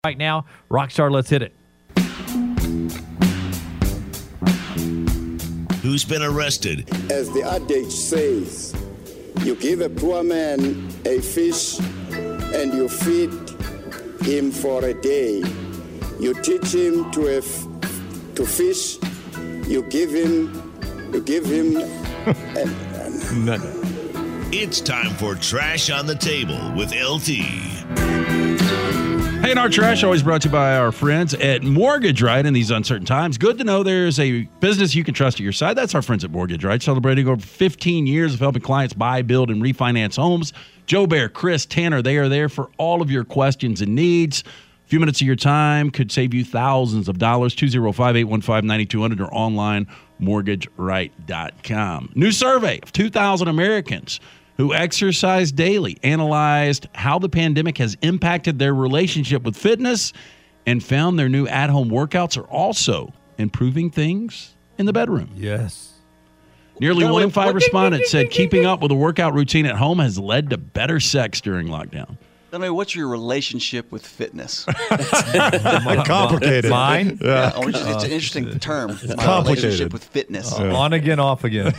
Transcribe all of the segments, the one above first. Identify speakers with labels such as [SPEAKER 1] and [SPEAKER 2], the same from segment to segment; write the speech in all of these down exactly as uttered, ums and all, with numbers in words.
[SPEAKER 1] Right now, Rockstar, let's hit it.
[SPEAKER 2] Who's been arrested?
[SPEAKER 3] As the adage says, you give a poor man a fish and you feed him for a day. You teach him to f- to fish. You give him, you give him. and,
[SPEAKER 2] no, no. It's time for Trash on the Table with L T.
[SPEAKER 4] Hey, and our trash always brought to you by our friends at Mortgage Right in these uncertain times. Good to know there's a business you can trust at your side. That's our friends at Mortgage Right, celebrating over fifteen years of helping clients buy, build, and refinance homes. Joe Bear, Chris, Tanner, they are there for all of your questions and needs. A few minutes of your time could save you thousands of dollars. two oh five, eight one five, nine two zero zero or online, mortgage right dot com. New survey of two thousand Americans who exercise daily analyzed how the pandemic has impacted their relationship with fitness and found their new at-home workouts are also improving things in the bedroom.
[SPEAKER 1] Yes.
[SPEAKER 4] Nearly one in five respondents said keeping up with a workout routine at home has led to better sex during lockdown.
[SPEAKER 5] I mean, what's your relationship with fitness?
[SPEAKER 6] Complicated.
[SPEAKER 1] Mine?
[SPEAKER 5] Yeah. yeah it's, it's an interesting term. My
[SPEAKER 6] complicated.
[SPEAKER 5] relationship with fitness.
[SPEAKER 1] Uh, on again, off again.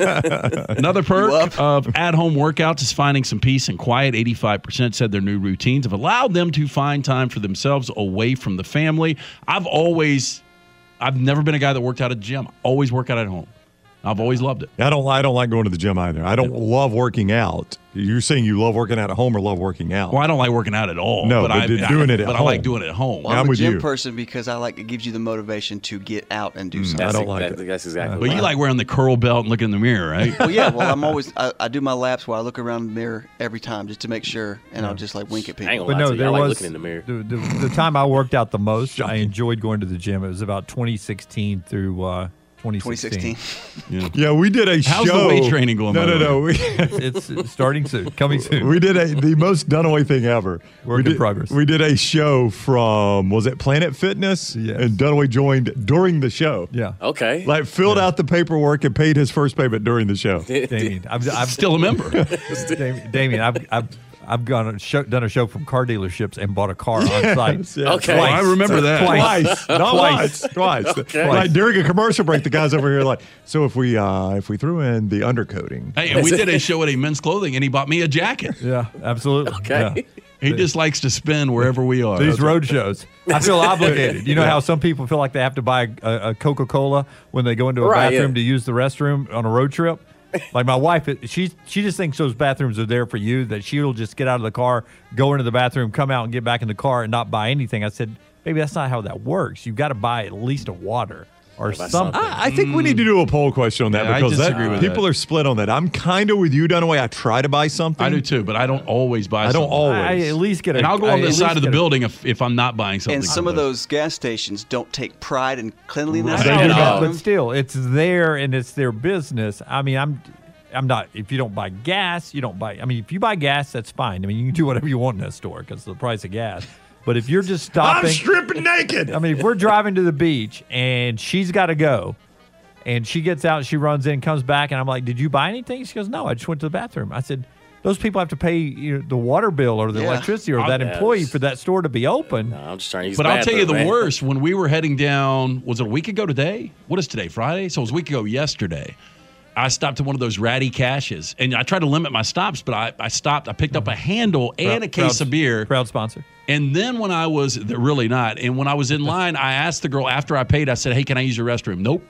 [SPEAKER 4] Another perk of at-home workouts is finding some peace and quiet. eighty-five percent said their new routines have allowed them to find time for themselves away from the family. I've always, I've never been a guy that worked out at the gym. Always work out at home. I've always loved it.
[SPEAKER 6] I don't. I don't like going to the gym either. I don't love working out. You're saying you love working out at home or love working out?
[SPEAKER 4] Well, I don't like working out at all.
[SPEAKER 6] No,
[SPEAKER 4] but,
[SPEAKER 6] but
[SPEAKER 4] I,
[SPEAKER 6] doing
[SPEAKER 4] I,
[SPEAKER 6] it at
[SPEAKER 4] but
[SPEAKER 6] home.
[SPEAKER 4] I like doing it at home.
[SPEAKER 5] Well,
[SPEAKER 6] I'm
[SPEAKER 5] I'm a
[SPEAKER 6] with
[SPEAKER 5] gym
[SPEAKER 6] you.
[SPEAKER 5] person because I like it gives you the motivation to get out and do
[SPEAKER 6] Mm,
[SPEAKER 5] something.
[SPEAKER 6] I don't
[SPEAKER 7] That's
[SPEAKER 6] like
[SPEAKER 7] exactly,
[SPEAKER 6] it.
[SPEAKER 7] That's exactly.
[SPEAKER 4] But
[SPEAKER 7] what
[SPEAKER 4] you
[SPEAKER 7] I-
[SPEAKER 4] like wearing the curl belt and looking in the mirror, right?
[SPEAKER 5] Well, yeah. Well, I'm always I, I do my laps where I look around the mirror every time just to make sure, and I'll just like wink at
[SPEAKER 7] I ain't
[SPEAKER 5] people.
[SPEAKER 7] gonna
[SPEAKER 1] But
[SPEAKER 7] lie
[SPEAKER 1] no,
[SPEAKER 7] to you.
[SPEAKER 1] there
[SPEAKER 7] I like
[SPEAKER 1] was
[SPEAKER 7] looking in the mirror.
[SPEAKER 1] The, the, the time I worked out the most. I enjoyed going to the gym. It was about twenty sixteen through uh, twenty sixteen.
[SPEAKER 5] twenty sixteen.
[SPEAKER 4] Yeah.
[SPEAKER 6] Yeah, we did a
[SPEAKER 4] How's
[SPEAKER 6] show.
[SPEAKER 4] the weight training going,
[SPEAKER 6] No,
[SPEAKER 4] by
[SPEAKER 6] no,
[SPEAKER 4] the
[SPEAKER 6] no.
[SPEAKER 4] way?
[SPEAKER 6] We,
[SPEAKER 1] It's, it's starting soon, coming soon.
[SPEAKER 6] we did a the most Dunaway thing ever.
[SPEAKER 1] Work
[SPEAKER 6] we
[SPEAKER 1] in
[SPEAKER 6] did,
[SPEAKER 1] progress.
[SPEAKER 6] We did a show from was it Planet Fitness?
[SPEAKER 1] Yes.
[SPEAKER 6] And Dunaway joined during the show.
[SPEAKER 1] Yeah.
[SPEAKER 7] Okay.
[SPEAKER 6] Like filled out the paperwork and paid his first payment during the show.
[SPEAKER 1] Damien, I've, I've
[SPEAKER 4] Still a member.
[SPEAKER 1] Damien, Damien, I've, I've, I've gone a show, done a show from car dealerships and bought a car on site.
[SPEAKER 6] Yeah.
[SPEAKER 7] Okay.
[SPEAKER 4] Oh, I remember that.
[SPEAKER 6] Twice, not
[SPEAKER 1] Twice.
[SPEAKER 6] once, twice.
[SPEAKER 7] Okay.
[SPEAKER 6] Like during a commercial break, the guys over here are like, so if we uh, if we threw in the undercoating,
[SPEAKER 4] Hey, and we did a show at a men's clothing, and he bought me a jacket.
[SPEAKER 1] Yeah, absolutely.
[SPEAKER 7] Okay.
[SPEAKER 1] Yeah.
[SPEAKER 4] He just likes to spin wherever we are.
[SPEAKER 1] These road shows, I feel obligated. You know how some people feel like they have to buy a, a Coca-Cola when they go into a
[SPEAKER 7] Right,
[SPEAKER 1] bathroom
[SPEAKER 7] yeah.
[SPEAKER 1] to use the restroom on a road trip? Like my wife, she she just thinks those bathrooms are there for you, that she'll just get out of the car, go into the bathroom, come out and get back in the car and not buy anything. I said, baby, that's not how that works. You've got to buy at least a water or
[SPEAKER 7] about
[SPEAKER 1] something.
[SPEAKER 7] something?
[SPEAKER 6] I, I think we need to do a poll question on that
[SPEAKER 4] Yeah, I
[SPEAKER 6] because that,
[SPEAKER 4] disagree with
[SPEAKER 6] people
[SPEAKER 4] that.
[SPEAKER 6] are split on that. I'm kind of with you, Dunaway. I try to buy something.
[SPEAKER 4] I do too, but I don't always buy
[SPEAKER 6] I don't
[SPEAKER 4] something.
[SPEAKER 6] always.
[SPEAKER 1] I at least get a.
[SPEAKER 4] And I'll go
[SPEAKER 1] I
[SPEAKER 4] on the
[SPEAKER 1] at
[SPEAKER 4] side
[SPEAKER 1] least
[SPEAKER 4] of the
[SPEAKER 1] get a-
[SPEAKER 4] building if, if I'm not buying something.
[SPEAKER 5] And some of those gas stations don't take pride in cleanliness.
[SPEAKER 1] I
[SPEAKER 6] They
[SPEAKER 1] know,
[SPEAKER 6] do
[SPEAKER 1] but-
[SPEAKER 6] not.
[SPEAKER 1] but still, it's there and it's their business. I mean, I'm, I'm not. If you don't buy gas, you don't buy. I mean, if you buy gas, that's fine. I mean, you can do whatever you want in that store because of the price of gas. But if you're just stopping,
[SPEAKER 6] I'm stripping naked.
[SPEAKER 1] I mean, if we're driving to the beach and she's got to go, and she gets out, she runs in, comes back, and I'm like, "Did you buy anything?" She goes, "No, I just went to the bathroom." I said, "Those people have to pay you know, the water bill or the
[SPEAKER 5] Yeah.
[SPEAKER 1] electricity or
[SPEAKER 4] I'll-
[SPEAKER 1] that employee
[SPEAKER 7] Yes.
[SPEAKER 1] for that store to be open."
[SPEAKER 7] No, I'm just trying to use
[SPEAKER 4] But
[SPEAKER 7] the
[SPEAKER 4] I'll tell you the
[SPEAKER 7] bathroom, man.
[SPEAKER 4] worst. When we were heading down, was it a week ago today? What is today, Friday? So it was a week ago yesterday. I stopped at one of those ratty caches, and I tried to limit my stops, but I, I stopped. I picked up a handle and a case
[SPEAKER 1] Proud-
[SPEAKER 4] of beer.
[SPEAKER 1] Proud sponsor.
[SPEAKER 4] And then when I was, they're really not. And when I was in line, I asked the girl after I paid, I said, hey, can I use your restroom? Nope.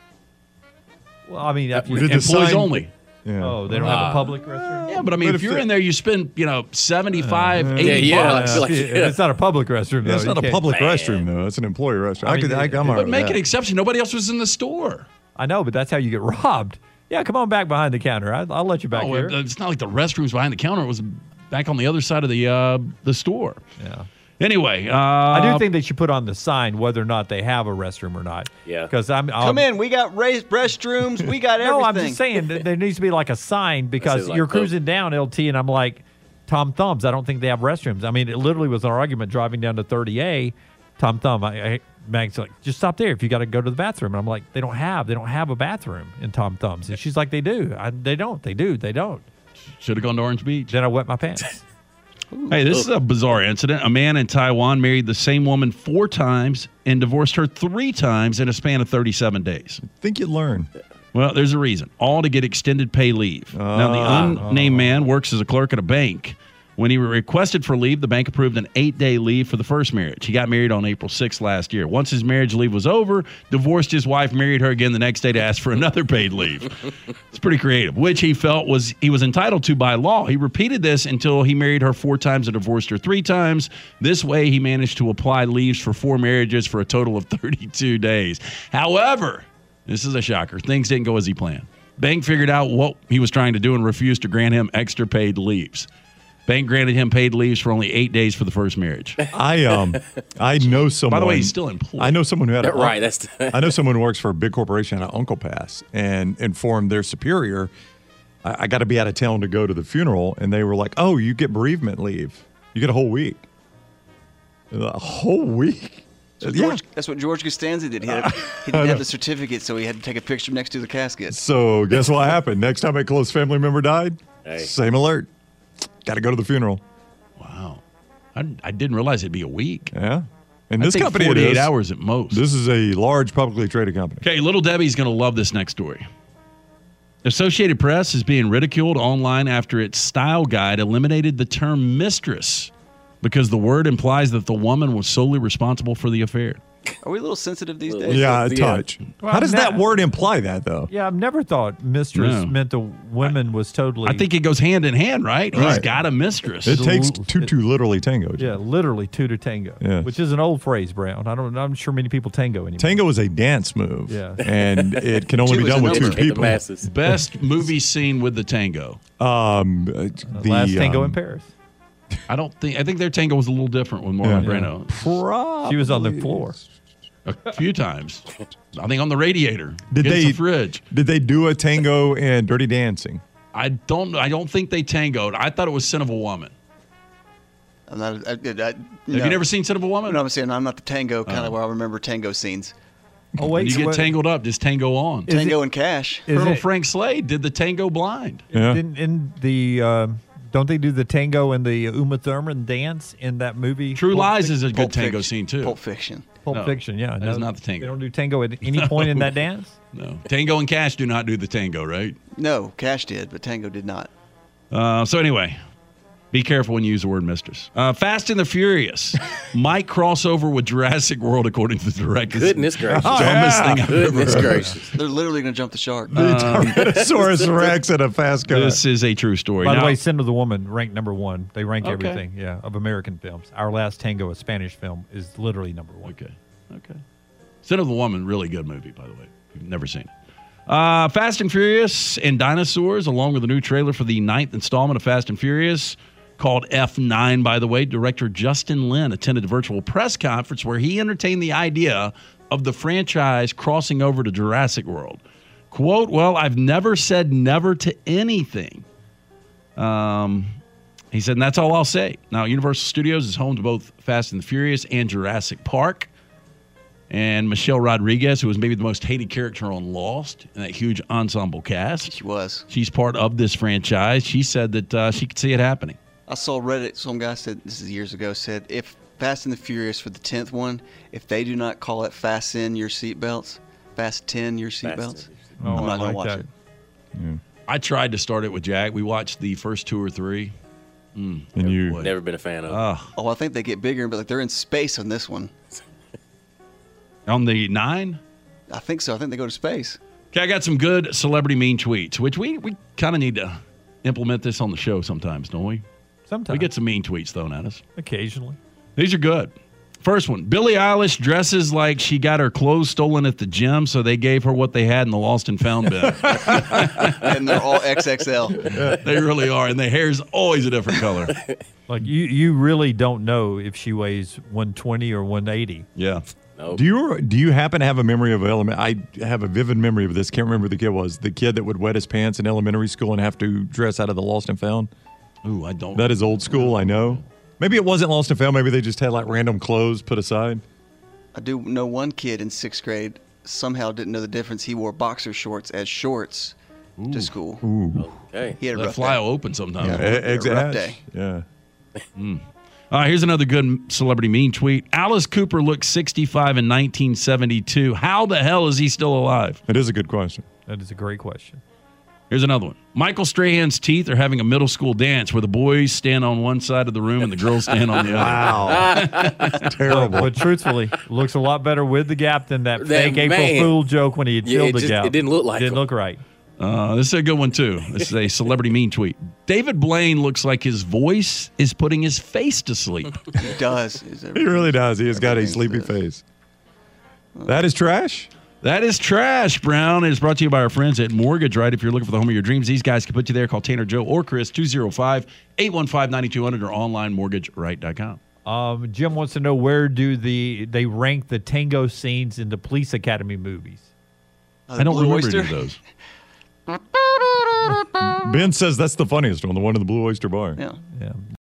[SPEAKER 1] Well, I mean, if you,
[SPEAKER 6] Did the
[SPEAKER 4] Employees
[SPEAKER 6] sign-
[SPEAKER 4] only.
[SPEAKER 6] Yeah.
[SPEAKER 1] oh, they don't have a public restroom.
[SPEAKER 4] Yeah, but I mean,
[SPEAKER 6] But
[SPEAKER 4] if
[SPEAKER 6] if
[SPEAKER 4] you're
[SPEAKER 6] it-
[SPEAKER 4] in there, you spend, you know, seventy-five, eighty
[SPEAKER 7] Yeah, yeah,
[SPEAKER 4] bucks.
[SPEAKER 7] like-
[SPEAKER 1] Yeah, it's not a public restroom.
[SPEAKER 6] That's
[SPEAKER 1] though.
[SPEAKER 6] not
[SPEAKER 1] You
[SPEAKER 6] a
[SPEAKER 1] can't-
[SPEAKER 6] public
[SPEAKER 7] Man.
[SPEAKER 6] restroom though. It's an employee restroom. I,
[SPEAKER 1] I mean,
[SPEAKER 6] could. I, I'm all right
[SPEAKER 4] But
[SPEAKER 6] with
[SPEAKER 4] make
[SPEAKER 6] that.
[SPEAKER 4] an exception. Nobody else was in the store.
[SPEAKER 1] I know, but that's how you get robbed. Yeah, come on back behind the counter. I, I'll let you back
[SPEAKER 4] Oh,
[SPEAKER 1] here.
[SPEAKER 4] it- it's not like the restrooms behind the counter. It was back on the other side of the uh, the store.
[SPEAKER 1] Yeah.
[SPEAKER 4] Anyway, uh,
[SPEAKER 1] I do think they should put on the sign whether or not they have a restroom or not.
[SPEAKER 7] Yeah.
[SPEAKER 1] Because I'm I'll-
[SPEAKER 5] Come in, we got raised restrooms, we got everything.
[SPEAKER 1] No, I'm just saying that there needs to be like a sign because
[SPEAKER 7] says, like,
[SPEAKER 1] you're
[SPEAKER 7] the-
[SPEAKER 1] cruising down L T and I'm like, Tom Thumbs, I don't think they have restrooms. I mean, it literally was an argument driving down to thirty A. Tom Thumb, I, I, Mag's like, just stop there if you got to go to the bathroom. And I'm like, they don't have, they don't have a bathroom in Tom Thumbs. And she's like, they do. I, they don't. They do. They don't.
[SPEAKER 4] should have gone to Orange Beach.
[SPEAKER 1] Then I wet my pants.
[SPEAKER 4] Hey, this is a bizarre incident. A man in Taiwan married the same woman four times and divorced her three times in a span of thirty-seven days.
[SPEAKER 6] Think you'd learn.
[SPEAKER 4] Well, there's a reason. All to get extended pay leave. Now, the unnamed man works as a clerk at a bank. When he requested for leave, the bank approved an eight-day leave for the first marriage. He got married on April sixth last year. Once his marriage leave was over, divorced his wife, married her again the next day to ask for another paid leave. It's pretty creative, which he felt was he was entitled to by law. He repeated this until he married her four times and divorced her three times. This way, he managed to apply leaves for four marriages for a total of thirty-two days. However, this is a shocker. Things didn't go as he planned. Bank figured out what he was trying to do and refused to grant him extra paid leaves. Bank granted him paid leaves for only eight days for the first marriage.
[SPEAKER 6] I um I know someone.
[SPEAKER 4] By the way, he's still employed.
[SPEAKER 6] I know someone who had a,
[SPEAKER 7] Right, that's the-
[SPEAKER 6] I know someone who works for a big corporation had an Uncle pass and informed their superior, I, I got to be out of town to go to the funeral, and they were like, "Oh, you get bereavement leave. You get a whole week." A whole week.
[SPEAKER 5] George,
[SPEAKER 6] Yeah.
[SPEAKER 5] That's what George Costanza did. He, had, he didn't have the certificate, so he had to take a picture next to the casket.
[SPEAKER 6] So guess what happened? Next time a close family member died,
[SPEAKER 7] Hey.
[SPEAKER 6] same alert. Got to go to the funeral.
[SPEAKER 4] Wow. I, I didn't realize it'd be a week.
[SPEAKER 6] Yeah. And
[SPEAKER 4] I
[SPEAKER 6] this
[SPEAKER 4] think
[SPEAKER 6] company it
[SPEAKER 4] forty-eight
[SPEAKER 6] is.
[SPEAKER 4] hours at most.
[SPEAKER 6] This is a large publicly traded company.
[SPEAKER 4] Okay, Little Debbie's going to love this next story. Associated Press is being ridiculed online after its style guide eliminated the term mistress because the word implies that the woman was solely responsible for the affair.
[SPEAKER 5] Are we a little sensitive these
[SPEAKER 7] Little-
[SPEAKER 5] days?
[SPEAKER 6] Yeah, a
[SPEAKER 7] Yeah.
[SPEAKER 6] touch.
[SPEAKER 1] Well,
[SPEAKER 6] How does that
[SPEAKER 1] now-
[SPEAKER 6] word imply that, though?
[SPEAKER 1] Yeah, I've never thought mistress
[SPEAKER 4] No.
[SPEAKER 1] meant the women was totally.
[SPEAKER 4] I think it goes hand in hand, right? He's
[SPEAKER 6] Right.
[SPEAKER 4] got a mistress.
[SPEAKER 6] It takes
[SPEAKER 1] little-
[SPEAKER 6] two to literally tango.
[SPEAKER 1] yeah, literally two to tango,
[SPEAKER 6] Yes.
[SPEAKER 1] which is an old phrase, Brown. I don't. I'm sure many people tango anymore.
[SPEAKER 6] Tango is a dance move.
[SPEAKER 1] Yeah.
[SPEAKER 6] And it can only
[SPEAKER 5] Two
[SPEAKER 6] be
[SPEAKER 5] is
[SPEAKER 6] done
[SPEAKER 5] a
[SPEAKER 6] with two
[SPEAKER 5] number.
[SPEAKER 7] Educate the
[SPEAKER 6] people.
[SPEAKER 7] masses.
[SPEAKER 4] Best movie scene with the tango.
[SPEAKER 6] Um, uh, the
[SPEAKER 1] Last tango
[SPEAKER 6] um,
[SPEAKER 1] in Paris.
[SPEAKER 4] I don't think. I think their tango was a little different with Marlon
[SPEAKER 6] Yeah.
[SPEAKER 4] Brando.
[SPEAKER 6] Probably.
[SPEAKER 1] She was on the floor.
[SPEAKER 4] A few times. I think on the radiator.
[SPEAKER 6] Did
[SPEAKER 4] against
[SPEAKER 6] they
[SPEAKER 4] the fridge?
[SPEAKER 6] Did they do a tango and Dirty Dancing?
[SPEAKER 4] I don't. I don't think they tangoed. I thought it was Sin of a Woman.
[SPEAKER 5] I'm not. I, I, I,
[SPEAKER 4] Have you never seen Sin of a Woman?
[SPEAKER 5] No, I'm saying I'm not the tango kind of where I remember tango scenes.
[SPEAKER 1] Oh
[SPEAKER 4] When
[SPEAKER 1] wait,
[SPEAKER 4] you get
[SPEAKER 1] what-
[SPEAKER 4] tangled up, just tango on.
[SPEAKER 1] Is
[SPEAKER 5] Tango
[SPEAKER 1] it-
[SPEAKER 5] and Cash.
[SPEAKER 1] is
[SPEAKER 4] Colonel
[SPEAKER 1] it-
[SPEAKER 4] Frank Slade did the tango blind.
[SPEAKER 6] Yeah.
[SPEAKER 1] In, in the um, don't they do the tango and the Uma Thurman dance in that movie?
[SPEAKER 4] True
[SPEAKER 1] Pulp
[SPEAKER 4] Lies
[SPEAKER 1] Fic-
[SPEAKER 4] is a good
[SPEAKER 5] Pulp
[SPEAKER 4] tango
[SPEAKER 5] Fiction.
[SPEAKER 4] scene too.
[SPEAKER 5] Pulp Fiction.
[SPEAKER 1] Pulp
[SPEAKER 4] No,
[SPEAKER 1] Fiction. Yeah,
[SPEAKER 4] that is not the tango.
[SPEAKER 1] They don't do tango at any point in that dance.
[SPEAKER 4] No, Tango and Cash do not do the tango, right?
[SPEAKER 5] No, Cash did, but Tango did not.
[SPEAKER 4] Uh, so anyway, be careful when you use the word mistress. Uh, Fast and the Furious might cross over with Jurassic World, according to the director.
[SPEAKER 7] Goodness gracious.
[SPEAKER 4] Dumbest thing I've ever
[SPEAKER 7] Goodness
[SPEAKER 4] heard.
[SPEAKER 7] gracious.
[SPEAKER 5] They're literally going to jump the shark.
[SPEAKER 6] Tyrannosaurus Rex and a fast car.
[SPEAKER 4] This is a true story.
[SPEAKER 1] By
[SPEAKER 4] Now-
[SPEAKER 1] the way, Sin of the Woman ranked number one. They rank
[SPEAKER 4] Okay.
[SPEAKER 1] everything. Yeah, of American films. Our Last Tango, a Spanish film, is literally number one.
[SPEAKER 4] Okay. Okay. Sin of the Woman, really good movie, by the way. If you've never seen it. Uh, Fast and Furious and Dinosaurs, along with a new trailer for the ninth installment of Fast and Furious, called F nine, by the way. Director Justin Lin attended a virtual press conference where he entertained the idea of the franchise crossing over to Jurassic World. Quote, well, I've never said never to anything. Um, he said, and that's all I'll say. Now, Universal Studios is home to both Fast and the Furious and Jurassic Park. And Michelle Rodriguez, who was maybe the most hated character on Lost in that huge ensemble cast.
[SPEAKER 5] She was.
[SPEAKER 4] She's part of this franchise. She said that uh, she could see it happening.
[SPEAKER 5] I saw Reddit. Some guy said, this is years ago, said, if Fast and the Furious for the tenth one, if they do not call it Fasten Your Seatbelts, Fast ten Your Seatbelts,
[SPEAKER 1] Oh,
[SPEAKER 5] I'm
[SPEAKER 1] I
[SPEAKER 5] not going
[SPEAKER 1] like
[SPEAKER 5] to watch
[SPEAKER 1] that.
[SPEAKER 5] it.
[SPEAKER 4] I tried to start it with Jack. We watched the first two or three. Mm,
[SPEAKER 6] And you-
[SPEAKER 4] boy.
[SPEAKER 7] Never been a fan of.
[SPEAKER 4] Uh,
[SPEAKER 5] Oh, I think they get bigger, but like they're in space on this one.
[SPEAKER 4] on the nine?
[SPEAKER 5] I think so. I think they go to space.
[SPEAKER 4] Okay, I got some good celebrity mean tweets, which we, we kind of need to implement this on the show sometimes, don't we?
[SPEAKER 1] Sometimes
[SPEAKER 4] We get some mean tweets thrown at us.
[SPEAKER 1] occasionally.
[SPEAKER 4] These are good. First one, Billie Eilish dresses like she got her clothes stolen at the gym, so they gave her what they had in the lost and found bin.
[SPEAKER 5] And they're all X X L.
[SPEAKER 4] They really are, and the hair's always a different color.
[SPEAKER 1] Like you, you really don't know if she weighs one twenty or one eighty.
[SPEAKER 4] Yeah.
[SPEAKER 7] Nope.
[SPEAKER 6] Do you do you happen to have a memory of element? I have a vivid memory of this. Can't remember who the kid was. The kid that would wet his pants in elementary school and have to dress out of the Lost and Found.
[SPEAKER 4] Ooh, I don't.
[SPEAKER 6] That is old school. I know. Maybe it wasn't Lost and Found. Maybe they just had like random clothes put aside.
[SPEAKER 5] I do know one kid in sixth grade somehow didn't know the difference. He wore boxer shorts as shorts to school.
[SPEAKER 6] Ooh.
[SPEAKER 7] Okay.
[SPEAKER 5] He had a
[SPEAKER 4] that
[SPEAKER 5] rough
[SPEAKER 4] fly
[SPEAKER 5] day.
[SPEAKER 4] will open sometimes.
[SPEAKER 5] Yeah.
[SPEAKER 6] E- eggs
[SPEAKER 5] a rough
[SPEAKER 6] ash.
[SPEAKER 5] day.
[SPEAKER 6] Yeah.
[SPEAKER 4] Mm. Uh, here's another good celebrity mean tweet. Alice Cooper looked sixty-five in nineteen seventy-two. How the hell is he still alive?
[SPEAKER 6] It is a good question.
[SPEAKER 1] That is a great question.
[SPEAKER 4] Here's another one. Michael Strahan's teeth are having a middle school dance where the boys stand on one side of the room and the girls stand on the other.
[SPEAKER 6] Wow. Terrible.
[SPEAKER 1] But, but truthfully, looks a lot better with the gap than that
[SPEAKER 7] That
[SPEAKER 1] fake April
[SPEAKER 7] man.
[SPEAKER 1] Fool joke when he had
[SPEAKER 7] Yeah,
[SPEAKER 1] filled
[SPEAKER 7] it
[SPEAKER 1] the
[SPEAKER 7] just-
[SPEAKER 1] gap.
[SPEAKER 7] it didn't look like
[SPEAKER 1] Didn't
[SPEAKER 7] him.
[SPEAKER 1] look right.
[SPEAKER 4] Uh, this is a good one, too. This is a celebrity mean tweet. David Blaine looks like his voice is putting his face to sleep.
[SPEAKER 5] He does.
[SPEAKER 6] He really does. He has got a sleepy face. That is trash?
[SPEAKER 4] That is trash, Brown. It is brought to you by our friends at Mortgage Right. If you're looking for the home of your dreams, these guys can put you there. Call Tanner, Joe, or Chris, two oh five, eight one five, nine two hundred or online mortgage right dot com.
[SPEAKER 1] Um, Jim wants to know where do the they rank the tango scenes in the Police Academy movies?
[SPEAKER 5] Uh,
[SPEAKER 4] I don't
[SPEAKER 5] Blue
[SPEAKER 4] remember
[SPEAKER 5] Oyster?
[SPEAKER 4] any of those.
[SPEAKER 6] Ben says that's the funniest one, the one in the Blue Oyster Bar.
[SPEAKER 5] Yeah.
[SPEAKER 1] Yeah.